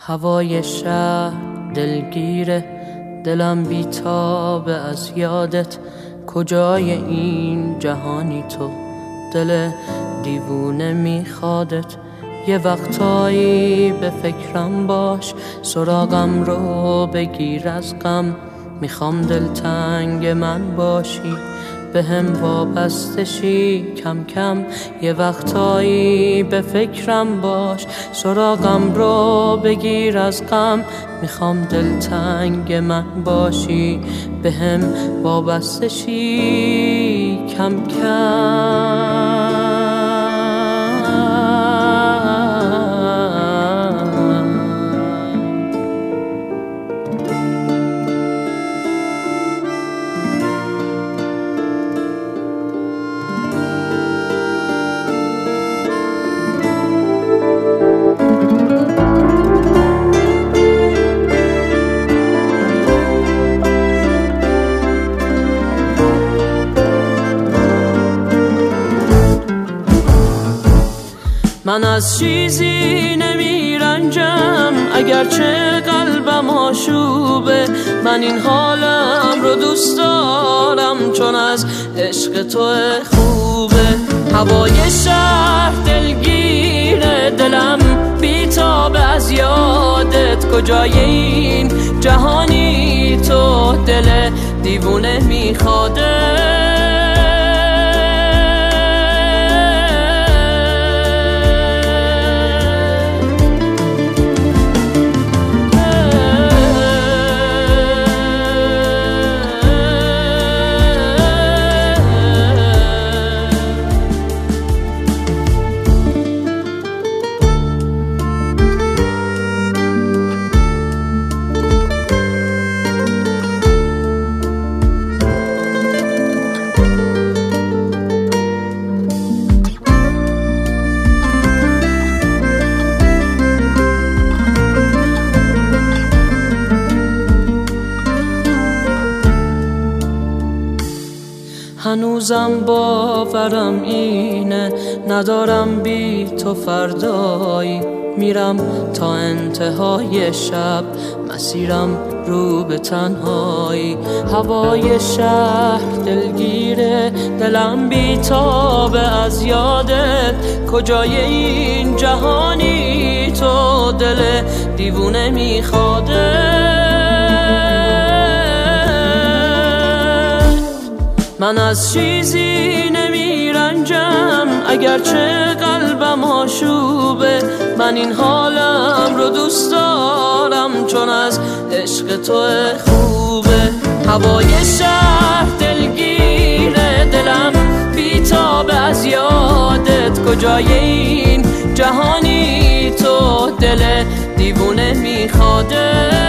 هوای شهر دلگیره، دلم بیتابه از یادت. کجای این جهانی تو، دل دیوونه میخوادت. یه وقتایی به فکرم باش، سراغم رو بگیر از غم. میخوام دلتنگ من باشی، به هم وابسته شی کم کم. یه وقتایی به فکرم باش، سراغم رو بگیر از غم. میخوام دلتنگ من باشی، به هم وابسته شی کم کم. من از چیزی نمیرنجم، اگرچه قلبم آشوبه. من این حالم رو دوست دارم، چون از عشق تو خوبه. هوای شهر دلگیره، دلم بیتابه از یادت. کجای این جهانی تو، دل دیوونه میخواده. هنوزم باورم اینه، ندارم بی تو فردایی. میرم تا انتهای شب، مسیرم رو به تنهایی. هوای شهر دلگیره، دلم بیتابه از یادت. کجای این جهانی تو، دل دیوونه میخواده. من از چیزی نمیرنجم، اگرچه قلبم آشوبه. من این حالم رو دوست دارم، چون از عشق تو خوبه. هوای شهر دلگیره، دلم بیتابه از یادت. کجای این جهانی تو، دل دیوونه میخواده.